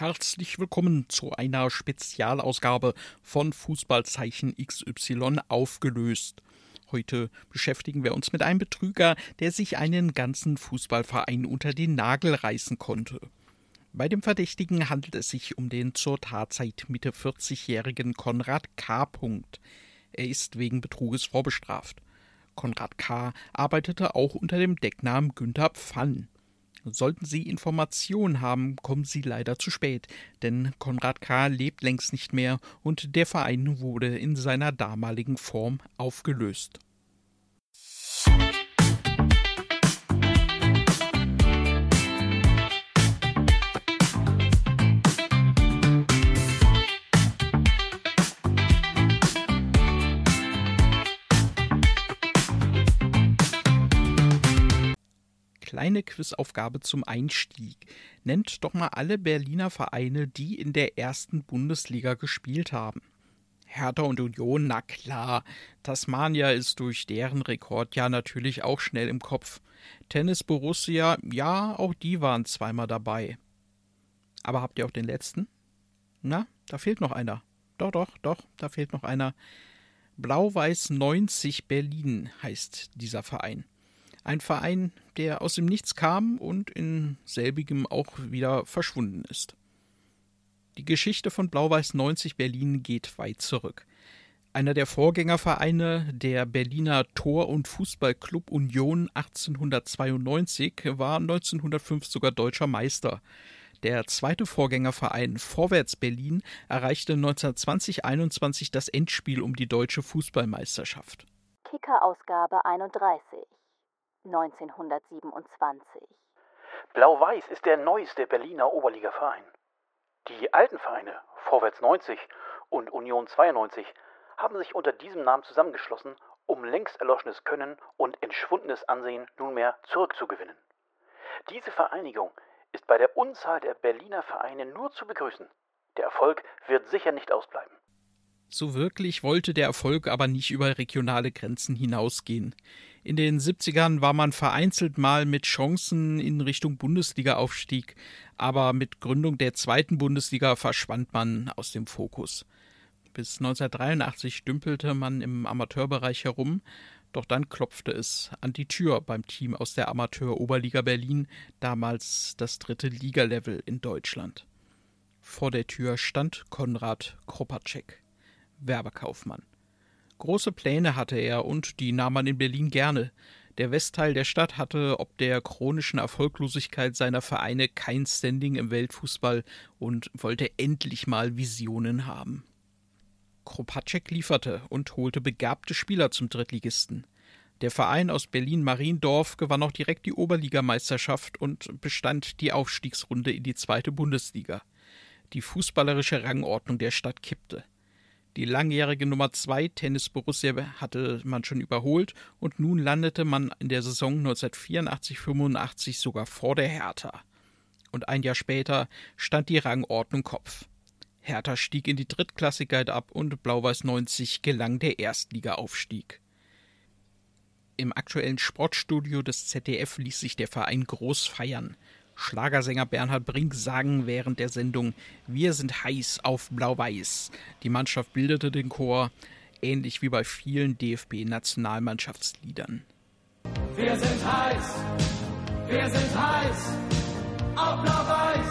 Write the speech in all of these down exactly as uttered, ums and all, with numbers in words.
Herzlich willkommen zu einer Spezialausgabe von Fußballzeichen X Y aufgelöst. Heute beschäftigen wir uns mit einem Betrüger, der sich einen ganzen Fußballverein unter den Nagel reißen konnte. Bei dem Verdächtigen handelt es sich um den zur Tatzeit Mitte vierzigjährigen Konrad K. Er ist wegen Betruges vorbestraft. Konrad K. arbeitete auch unter dem Decknamen Günther Pfann. Sollten Sie Informationen haben, kommen Sie leider zu spät, denn Konrad K. lebt längst nicht mehr und der Verein wurde in seiner damaligen Form aufgelöst. Kleine Quizaufgabe zum Einstieg. Nennt doch mal alle Berliner Vereine, die in der ersten Bundesliga gespielt haben. Hertha und Union, na klar. Tasmania ist durch deren Rekordjahr natürlich auch schnell im Kopf. Tennis Borussia, ja, auch die waren zweimal dabei. Aber habt ihr auch den letzten? Na, da fehlt noch einer. Doch, doch, doch, da fehlt noch einer. Blau-Weiß neunzig Berlin heißt dieser Verein. Ein Verein, der aus dem Nichts kam und in selbigem auch wieder verschwunden ist. Die Geschichte von Blau-Weiß neunzig Berlin geht weit zurück. Einer der Vorgängervereine, der Berliner Tor- und Fußballclub Union achtzehnhundertzweiundneunzig, war neunzehnhundertfünf sogar deutscher Meister. Der zweite Vorgängerverein Vorwärts Berlin erreichte neunzehnhundertzwanzig einundzwanzig das Endspiel um die deutsche Fußballmeisterschaft. Kicker-Ausgabe einunddreißig. neunzehnhundertsiebenundzwanzig. Blau-Weiß ist der neueste Berliner Oberligaverein. Die alten Vereine Vorwärts neunzig und Union zweiundneunzig haben sich unter diesem Namen zusammengeschlossen, um längst erloschenes Können und entschwundenes Ansehen nunmehr zurückzugewinnen. Diese Vereinigung ist bei der Unzahl der Berliner Vereine nur zu begrüßen. Der Erfolg wird sicher nicht ausbleiben. So wirklich wollte der Erfolg aber nicht über regionale Grenzen hinausgehen. In den siebzigern war man vereinzelt mal mit Chancen in Richtung Bundesliga-Aufstieg, aber mit Gründung der zweiten Bundesliga verschwand man aus dem Fokus. Bis neunzehnhundertdreiundachtzig dümpelte man im Amateurbereich herum, doch dann klopfte es an die Tür beim Team aus der Amateur-Oberliga Berlin, damals das dritte Ligalevel in Deutschland. Vor der Tür stand Konrad Kropatschek, Werbekaufmann. Große Pläne hatte er und die nahm man in Berlin gerne. Der Westteil der Stadt hatte ob der chronischen Erfolglosigkeit seiner Vereine kein Standing im Weltfußball und wollte endlich mal Visionen haben. Kropatschek lieferte und holte begabte Spieler zum Drittligisten. Der Verein aus Berlin-Mariendorf gewann auch direkt die Oberligameisterschaft und bestand die Aufstiegsrunde in die zweite Bundesliga. Die fußballerische Rangordnung der Stadt kippte. Die langjährige Nummer zwei Tennis Borussia hatte man schon überholt und nun landete man in der Saison neunzehnhundertvierundachtzig fünfundachtzig sogar vor der Hertha. Und ein Jahr später stand die Rangordnung Kopf. Hertha stieg in die Drittklassigkeit ab und Blau-Weiß neunzig gelang der Erstligaaufstieg. Im aktuellen Sportstudio des Z D F ließ sich der Verein groß feiern. Schlagersänger Bernhard Brink sang während der Sendung: „Wir sind heiß auf Blau-Weiß". Die Mannschaft bildete den Chor, ähnlich wie bei vielen D F B-Nationalmannschaftsliedern. Wir sind heiß, wir sind heiß auf Blau-Weiß.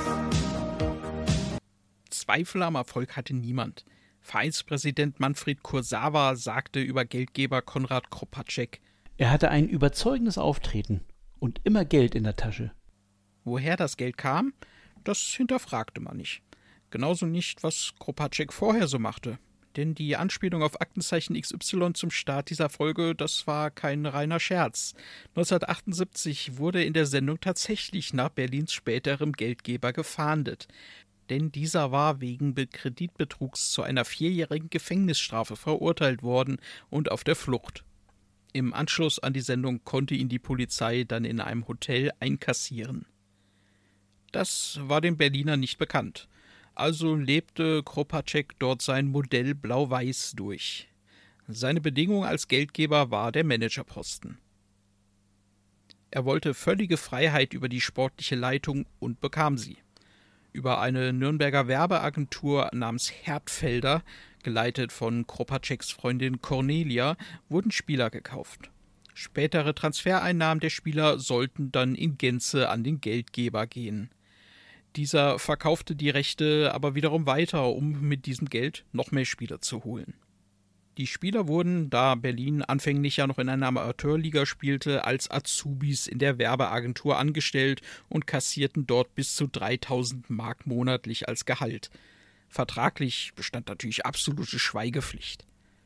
Zweifel am Erfolg hatte niemand. Vereinspräsident Manfred Kursawa sagte über Geldgeber Konrad Kropatschek: Er hatte ein überzeugendes Auftreten und immer Geld in der Tasche. Woher das Geld kam, das hinterfragte man nicht. Genauso nicht, was Kropatschek vorher so machte. Denn die Anspielung auf Aktenzeichen X Y zum Start dieser Folge, das war kein reiner Scherz. neunzehnhundertachtundsiebzig wurde in der Sendung tatsächlich nach Berlins späterem Geldgeber gefahndet. Denn dieser war wegen Kreditbetrugs zu einer vierjährigen Gefängnisstrafe verurteilt worden und auf der Flucht. Im Anschluss an die Sendung konnte ihn die Polizei dann in einem Hotel einkassieren. Das war dem Berliner nicht bekannt. Also lebte Kropatschek dort sein Modell Blau-Weiß durch. Seine Bedingung als Geldgeber war der Managerposten. Er wollte völlige Freiheit über die sportliche Leitung und bekam sie. Über eine Nürnberger Werbeagentur namens Hertfelder, geleitet von Kropatscheks Freundin Cornelia, wurden Spieler gekauft. Spätere Transfereinnahmen der Spieler sollten dann in Gänze an den Geldgeber gehen. Dieser verkaufte die Rechte aber wiederum weiter, um mit diesem Geld noch mehr Spieler zu holen. Die Spieler wurden, da Berlin anfänglich ja noch in einer Amateurliga spielte, als Azubis in der Werbeagentur angestellt und kassierten dort bis zu dreitausend Mark monatlich als Gehalt. Vertraglich bestand natürlich absolute Schweigepflicht.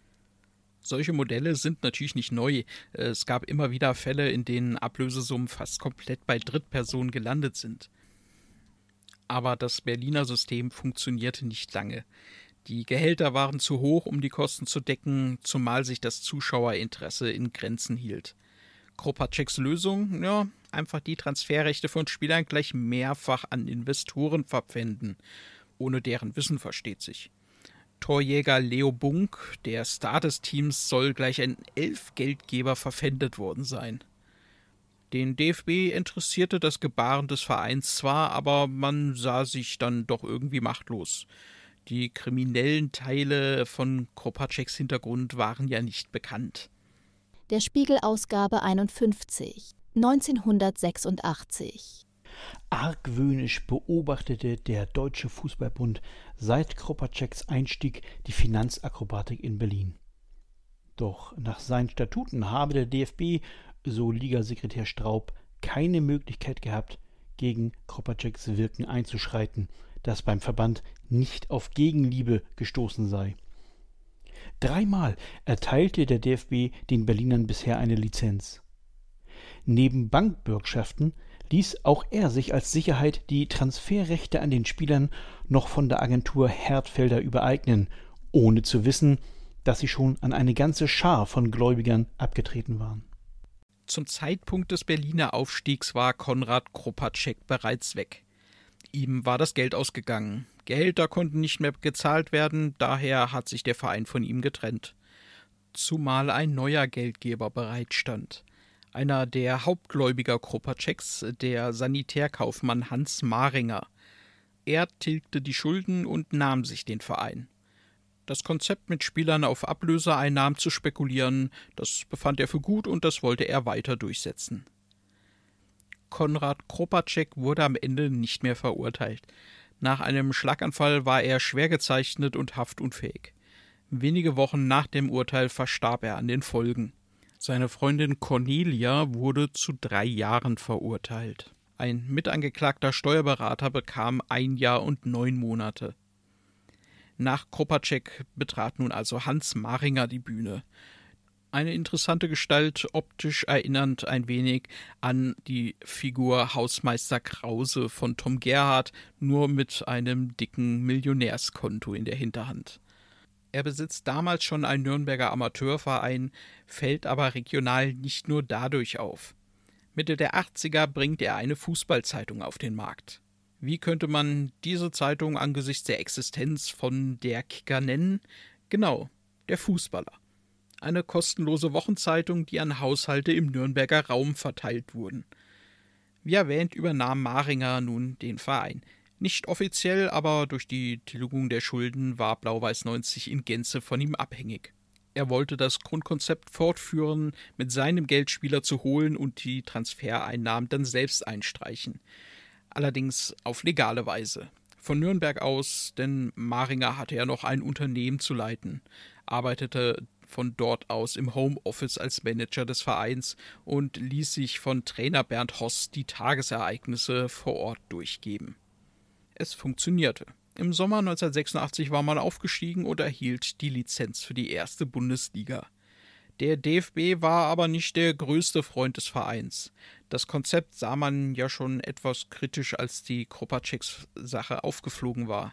Solche Modelle sind natürlich nicht neu. Es gab immer wieder Fälle, in denen Ablösesummen fast komplett bei Drittpersonen gelandet sind. Aber das Berliner System funktionierte nicht lange. Die Gehälter waren zu hoch, um die Kosten zu decken, zumal sich das Zuschauerinteresse in Grenzen hielt. Kropatscheks Lösung? Ja, einfach die Transferrechte von Spielern gleich mehrfach an Investoren verpfänden. Ohne deren Wissen, versteht sich. Torjäger Leo Bunk, der Star des Teams, soll gleich an elf Geldgeber verpfändet worden sein. Den D F B interessierte das Gebaren des Vereins zwar, aber man sah sich dann doch irgendwie machtlos. Die kriminellen Teile von Kropatscheks Hintergrund waren ja nicht bekannt. Der Spiegel Ausgabe einundfünfzig, neunzehnhundertsechsundachtzig. Argwöhnisch beobachtete der Deutsche Fußballbund seit Kropatscheks Einstieg die Finanzakrobatik in Berlin. Doch nach seinen Statuten habe der D F B, so Ligasekretär Straub, keine Möglichkeit gehabt, gegen Kropatscheks Wirken einzuschreiten, das beim Verband nicht auf Gegenliebe gestoßen sei. Dreimal erteilte der D F B den Berlinern bisher eine Lizenz. Neben Bankbürgschaften ließ auch er sich als Sicherheit die Transferrechte an den Spielern noch von der Agentur Hertfelder übereignen, ohne zu wissen, dass sie schon an eine ganze Schar von Gläubigern abgetreten waren. Zum Zeitpunkt des Berliner Aufstiegs war Konrad Kropatschek bereits weg. Ihm war das Geld ausgegangen. Gehälter konnten nicht mehr gezahlt werden, daher hat sich der Verein von ihm getrennt. Zumal ein neuer Geldgeber bereitstand. Einer der Hauptgläubiger Kropatscheks, der Sanitärkaufmann Hans Maringer. Er tilgte die Schulden und nahm sich den Verein. Das Konzept, mit Spielern auf Ablöseeinnahmen zu spekulieren, das befand er für gut und das wollte er weiter durchsetzen. Konrad Kropatschek wurde am Ende nicht mehr verurteilt. Nach einem Schlaganfall war er schwer gezeichnet und haftunfähig. Wenige Wochen nach dem Urteil verstarb er an den Folgen. Seine Freundin Cornelia wurde zu drei Jahren verurteilt. Ein mitangeklagter Steuerberater bekam ein Jahr und neun Monate. Nach Kropatschek betrat nun also Hans Maringer die Bühne. Eine interessante Gestalt, optisch erinnernd ein wenig an die Figur Hausmeister Krause von Tom Gerhardt, nur mit einem dicken Millionärskonto in der Hinterhand. Er besitzt damals schon einen Nürnberger Amateurverein, fällt aber regional nicht nur dadurch auf. Mitte der achtziger bringt er eine Fußballzeitung auf den Markt. Wie könnte man diese Zeitung angesichts der Existenz von der Kicker nennen? Genau, der Fußballer. Eine kostenlose Wochenzeitung, die an Haushalte im Nürnberger Raum verteilt wurden. Wie erwähnt, übernahm Maringer nun den Verein. Nicht offiziell, aber durch die Tilgung der Schulden war Blau-Weiß neunzig in Gänze von ihm abhängig. Er wollte das Grundkonzept fortführen, mit seinem Geld Spieler zu holen und die Transfereinnahmen dann selbst einstreichen. Allerdings auf legale Weise. Von Nürnberg aus, denn Maringer hatte ja noch ein Unternehmen zu leiten, arbeitete von dort aus im Homeoffice als Manager des Vereins und ließ sich von Trainer Bernd Hoss die Tagesereignisse vor Ort durchgeben. Es funktionierte. Im Sommer neunzehnhundertsechsundachtzig war man aufgestiegen und erhielt die Lizenz für die erste Bundesliga. Der D F B war aber nicht der größte Freund des Vereins. Das Konzept sah man ja schon etwas kritisch, als die Kropatscheks-Sache aufgeflogen war.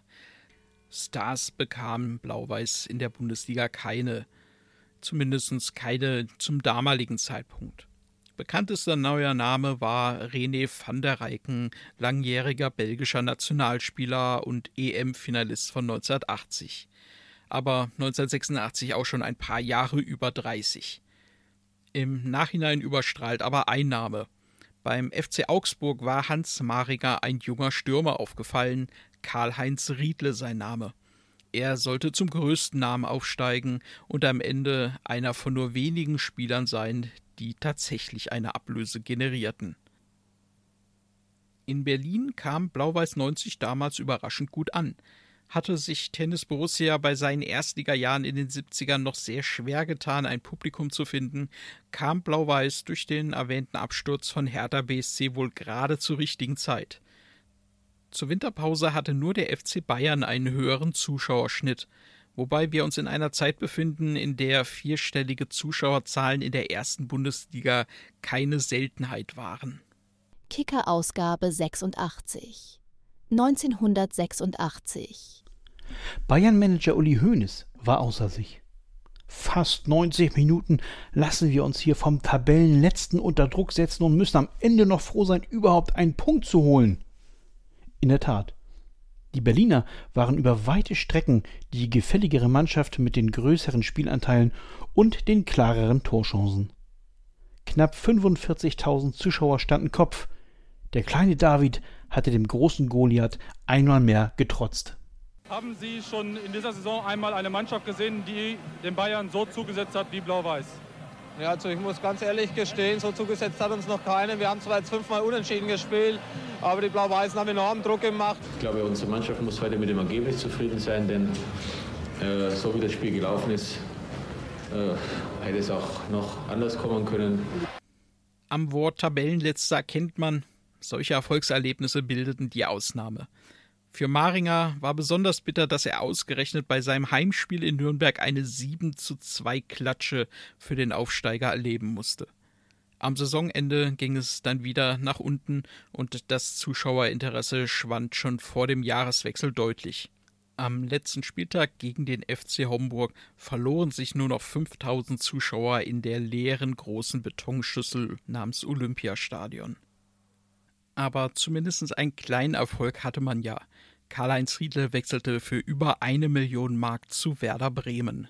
Stars bekamen Blau-Weiß in der Bundesliga keine, zumindest keine zum damaligen Zeitpunkt. Bekanntester neuer Name war René van der Rijken, langjähriger belgischer Nationalspieler und E M-Finalist von neunzehnhundertachtzig. Aber neunzehnhundertsechsundachtzig auch schon ein paar Jahre über dreißig. Im Nachhinein überstrahlt aber ein Name: Beim F C Augsburg war Hans Maringer ein junger Stürmer aufgefallen, Karl-Heinz Riedle sein Name. Er sollte zum größten Namen aufsteigen und am Ende einer von nur wenigen Spielern sein, die tatsächlich eine Ablöse generierten. In Berlin kam Blau-Weiß neunzig damals überraschend gut an. Hatte sich Tennis Borussia bei seinen Erstligajahren in den siebzigern noch sehr schwer getan, ein Publikum zu finden, kam Blau-Weiß durch den erwähnten Absturz von Hertha B S C wohl gerade zur richtigen Zeit. Zur Winterpause hatte nur der F C Bayern einen höheren Zuschauerschnitt, wobei wir uns in einer Zeit befinden, in der vierstellige Zuschauerzahlen in der ersten Bundesliga keine Seltenheit waren. Kicker-Ausgabe sechsundachtzig. neunzehnhundertsechsundachtzig. Bayern-Manager Uli Hoeneß war außer sich. Fast neunzig Minuten lassen wir uns hier vom Tabellenletzten unter Druck setzen und müssen am Ende noch froh sein, überhaupt einen Punkt zu holen. In der Tat, die Berliner waren über weite Strecken die gefälligere Mannschaft mit den größeren Spielanteilen und den klareren Torchancen. Knapp fünfundvierzigtausend Zuschauer standen Kopf. Der kleine David hatte dem großen Goliath einmal mehr getrotzt. Haben Sie schon in dieser Saison einmal eine Mannschaft gesehen, die den Bayern so zugesetzt hat wie Blau-Weiß? Ja, also ich muss ganz ehrlich gestehen, so zugesetzt hat uns noch keine. Wir haben zwar jetzt fünfmal unentschieden gespielt, aber die Blau-Weißen haben enormen Druck gemacht. Ich glaube, unsere Mannschaft muss heute mit dem Ergebnis zufrieden sein, denn äh, so wie das Spiel gelaufen ist, äh, hätte es auch noch anders kommen können. Am Wort Tabellenletzter erkennt man, solche Erfolgserlebnisse bildeten die Ausnahme. Für Maringer war besonders bitter, dass er ausgerechnet bei seinem Heimspiel in Nürnberg eine sieben zu zwei Klatsche für den Aufsteiger erleben musste. Am Saisonende ging es dann wieder nach unten und das Zuschauerinteresse schwand schon vor dem Jahreswechsel deutlich. Am letzten Spieltag gegen den F C Homburg verloren sich nur noch fünftausend Zuschauer in der leeren großen Betonschüssel namens Olympiastadion. Aber zumindest einen kleinen Erfolg hatte man ja. Karl-Heinz Riedle wechselte für über eine Million Mark zu Werder Bremen.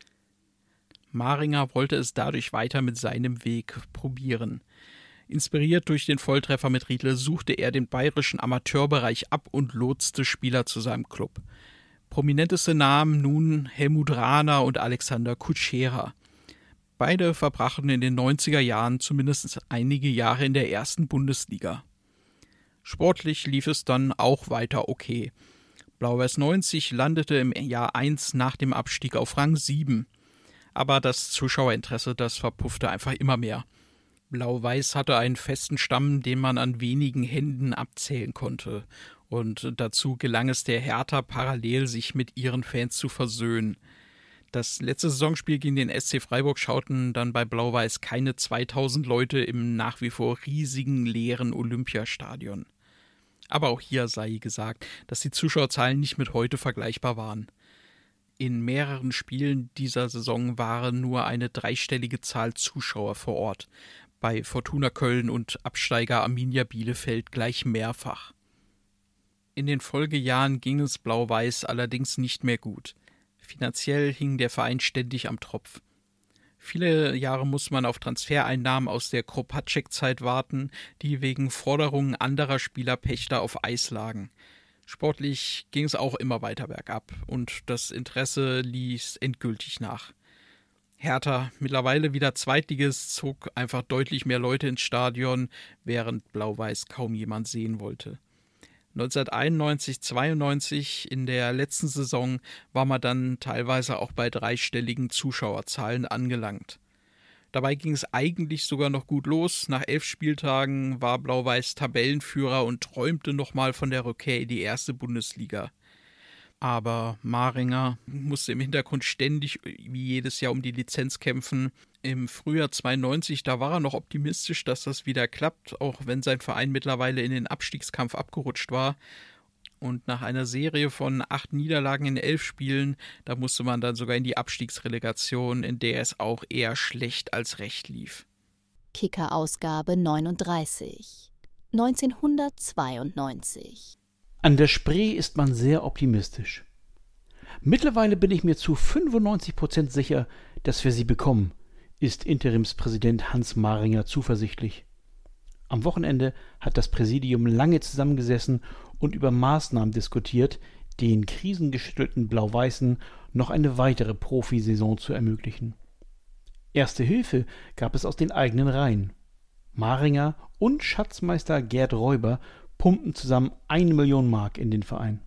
Maringer wollte es dadurch weiter mit seinem Weg probieren. Inspiriert durch den Volltreffer mit Riedle suchte er den bayerischen Amateurbereich ab und lotste Spieler zu seinem Club. Prominenteste Namen nun Helmut Rahner und Alexander Kutschera. Beide verbrachten in den neunziger Jahren zumindest einige Jahre in der ersten Bundesliga. Sportlich lief es dann auch weiter okay. Blau-Weiß neunzig landete im Jahr eins nach dem Abstieg auf Rang sieben. Aber das Zuschauerinteresse, das verpuffte einfach immer mehr. Blau-Weiß hatte einen festen Stamm, den man an wenigen Händen abzählen konnte. Und dazu gelang es der Hertha parallel, sich mit ihren Fans zu versöhnen. Das letzte Saisonspiel gegen den S C Freiburg schauten dann bei Blau-Weiß keine zweitausend Leute im nach wie vor riesigen leeren Olympiastadion. Aber auch hier sei gesagt, dass die Zuschauerzahlen nicht mit heute vergleichbar waren. In mehreren Spielen dieser Saison waren nur eine dreistellige Zahl Zuschauer vor Ort. Bei Fortuna Köln und Absteiger Arminia Bielefeld gleich mehrfach. In den Folgejahren ging es Blau-Weiß allerdings nicht mehr gut. Finanziell hing der Verein ständig am Tropf. Viele Jahre musste man auf Transfereinnahmen aus der Kropatschek-Zeit warten, die wegen Forderungen anderer Spielerpächter auf Eis lagen. Sportlich ging es auch immer weiter bergab und das Interesse ließ endgültig nach. Hertha, mittlerweile wieder Zweitligist, zog einfach deutlich mehr Leute ins Stadion, während Blau-Weiß kaum jemand sehen wollte. neunzehnhunderteinundneunzig zweiundneunzig, in der letzten Saison, war man dann teilweise auch bei dreistelligen Zuschauerzahlen angelangt. Dabei ging es eigentlich sogar noch gut los. Nach elf Spieltagen war Blau-Weiß Tabellenführer und träumte nochmal von der Rückkehr in die erste Bundesliga. Aber Maringer musste im Hintergrund ständig wie jedes Jahr um die Lizenz kämpfen. Im Frühjahr zweiundneunzig, da war er noch optimistisch, dass das wieder klappt, auch wenn sein Verein mittlerweile in den Abstiegskampf abgerutscht war. Und nach einer Serie von acht Niederlagen in elf Spielen, da musste man dann sogar in die Abstiegsrelegation, in der es auch eher schlecht als recht lief. Kicker-Ausgabe neununddreißig. neunzehnhundertzweiundneunzig. An der Spree ist man sehr optimistisch. Mittlerweile bin ich mir zu fünfundneunzig Prozent sicher, dass wir sie bekommen, ist Interimspräsident Hans Maringer zuversichtlich. Am Wochenende hat das Präsidium lange zusammengesessen und über Maßnahmen diskutiert, den krisengeschüttelten Blau-Weißen noch eine weitere Profisaison zu ermöglichen. Erste Hilfe gab es aus den eigenen Reihen. Maringer und Schatzmeister Gerd Räuber pumpten zusammen eine Million Mark in den Verein.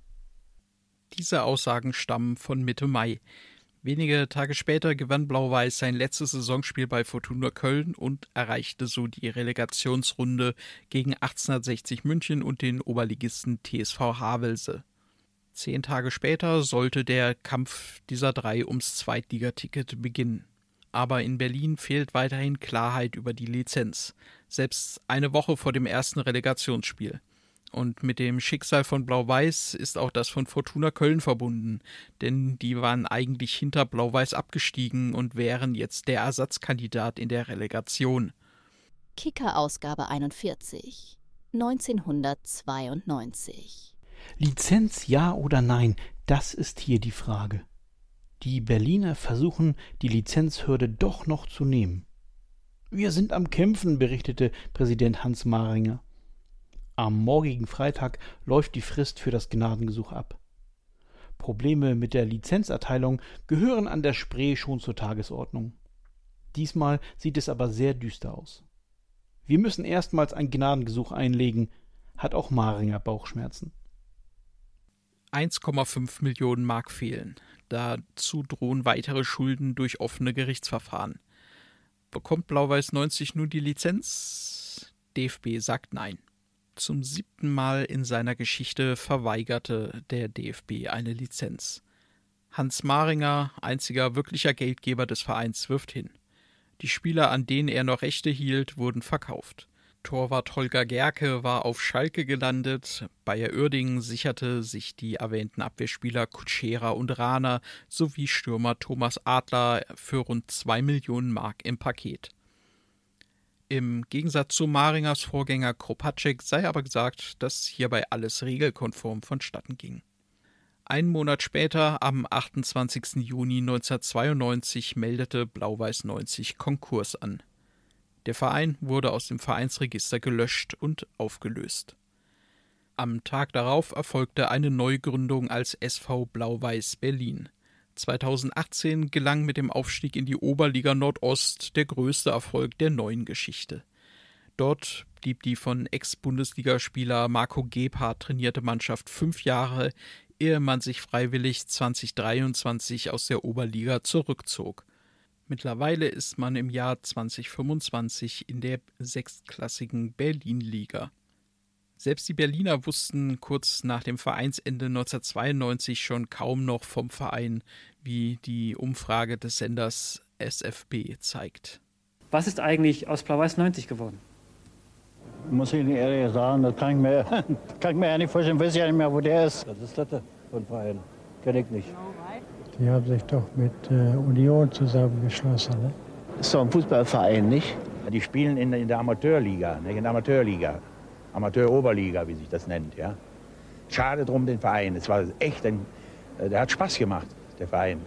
Diese Aussagen stammen von Mitte Mai. Wenige Tage später gewann Blau-Weiß sein letztes Saisonspiel bei Fortuna Köln und erreichte so die Relegationsrunde gegen achtzehnhundertsechzig München und den Oberligisten T S V Havelse. Zehn Tage später sollte der Kampf dieser drei ums Zweitligaticket beginnen. Aber in Berlin fehlt weiterhin Klarheit über die Lizenz, selbst eine Woche vor dem ersten Relegationsspiel. Und mit dem Schicksal von Blau-Weiß ist auch das von Fortuna Köln verbunden, denn die waren eigentlich hinter Blau-Weiß abgestiegen und wären jetzt der Ersatzkandidat in der Relegation. Kicker-Ausgabe einundvierzig, neunzehnhundertzweiundneunzig. Lizenz ja oder nein, das ist hier die Frage. Die Berliner versuchen, die Lizenzhürde doch noch zu nehmen. Wir sind am Kämpfen, berichtete Präsident Hans Maringer. Am morgigen Freitag läuft die Frist für das Gnadengesuch ab. Probleme mit der Lizenzerteilung gehören an der Spree schon zur Tagesordnung. Diesmal sieht es aber sehr düster aus. Wir müssen erstmals ein Gnadengesuch einlegen, hat auch Maringer Bauchschmerzen. eins Komma fünf Millionen Mark fehlen. Dazu drohen weitere Schulden durch offene Gerichtsverfahren. Bekommt Blau-Weiß neunzig nun die Lizenz? D F B sagt nein. Zum siebten Mal in seiner Geschichte verweigerte der D F B eine Lizenz. Hans Maringer, einziger wirklicher Geldgeber des Vereins, wirft hin. Die Spieler, an denen er noch Rechte hielt, wurden verkauft. Torwart Holger Gerke war auf Schalke gelandet, Bayer Uerdingen sicherte sich die erwähnten Abwehrspieler Kutschera und Rahner sowie Stürmer Thomas Adler für rund zwei Millionen Mark im Paket. Im Gegensatz zu Maringers Vorgänger Kropatschek sei aber gesagt, dass hierbei alles regelkonform vonstatten ging. Einen Monat später, am achtundzwanzigsten Juni neunzehnhundertzweiundneunzig, meldete Blau-Weiß neunzig Konkurs an. Der Verein wurde aus dem Vereinsregister gelöscht und aufgelöst. Am Tag darauf erfolgte eine Neugründung als S V Blau-Weiß Berlin. zweitausendachtzehn gelang mit dem Aufstieg in die Oberliga Nordost der größte Erfolg der neuen Geschichte. Dort blieb die von Ex-Bundesligaspieler Marco Gebhardt trainierte Mannschaft fünf Jahre, ehe man sich freiwillig zweitausenddreiundzwanzig aus der Oberliga zurückzog. Mittlerweile ist man im Jahr zweitausendfünfundzwanzig in der sechstklassigen Berlin-Liga. Selbst die Berliner wussten kurz nach dem Vereinsende neunzehnhundertzweiundneunzig schon kaum noch vom Verein, wie die Umfrage des Senders S F B zeigt. Was ist eigentlich aus Blau-Weiß neunzig geworden? Muss ich Ihnen ehrlich sagen, das kann ich mir, kann ich mir ja nicht vorstellen, ich weiß ja nicht mehr, wo der ist. Was ist das denn für ein Verein? Kenn ich nicht. Die haben sich doch mit äh, Union zusammengeschlossen. Ne? Das ist doch ein Fußballverein, nicht? Die spielen in, in der Amateurliga, nicht in der Amateurliga. Amateuroberliga, wie sich das nennt, ja. Schade drum den Verein. Es war echt ein, der hat Spaß gemacht, der Verein.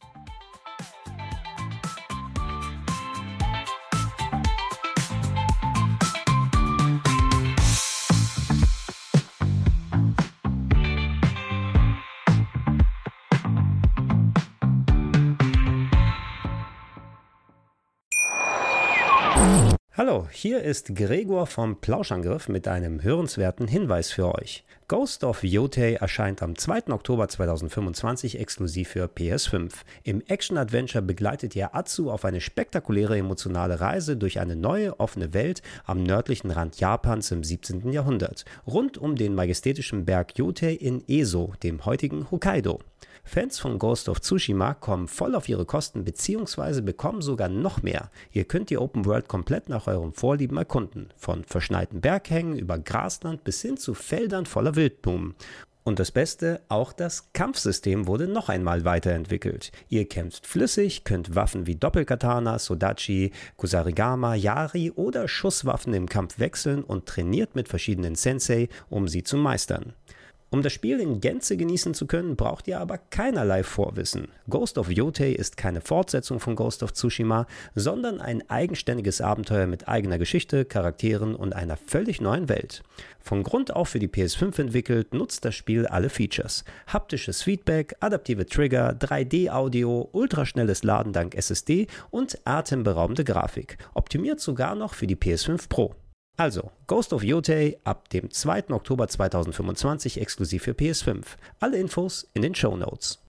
Hallo, hier ist Gregor vom Plauschangriff mit einem hörenswerten Hinweis für euch. Ghost of Yotei erscheint am zweiten Oktober zweitausendfünfundzwanzig exklusiv für P S fünf. Im Action-Adventure begleitet ihr Atsu auf eine spektakuläre emotionale Reise durch eine neue, offene Welt am nördlichen Rand Japans im siebzehnten Jahrhundert, rund um den majestätischen Berg Yotei in Eso, dem heutigen Hokkaido. Fans von Ghost of Tsushima kommen voll auf ihre Kosten bzw. bekommen sogar noch mehr. Ihr könnt die Open World komplett nach eurem Vorlieben erkunden. Von verschneiten Berghängen über Grasland bis hin zu Feldern voller Wildblumen. Und das Beste, auch das Kampfsystem wurde noch einmal weiterentwickelt. Ihr kämpft flüssig, könnt Waffen wie Doppelkatana, Sodachi, Kusarigama, Yari oder Schusswaffen im Kampf wechseln und trainiert mit verschiedenen Sensei, um sie zu meistern. Um das Spiel in Gänze genießen zu können, braucht ihr aber keinerlei Vorwissen. Ghost of Yotei ist keine Fortsetzung von Ghost of Tsushima, sondern ein eigenständiges Abenteuer mit eigener Geschichte, Charakteren und einer völlig neuen Welt. Von Grund auf für die P S fünf entwickelt, nutzt das Spiel alle Features. Haptisches Feedback, adaptive Trigger, drei D Audio, ultraschnelles Laden dank S S D und atemberaubende Grafik. Optimiert sogar noch für die P S fünf Pro. Also, Ghost of Yotei ab dem zweiten Oktober zweitausendfünfundzwanzig exklusiv für P S fünf. Alle Infos in den Shownotes.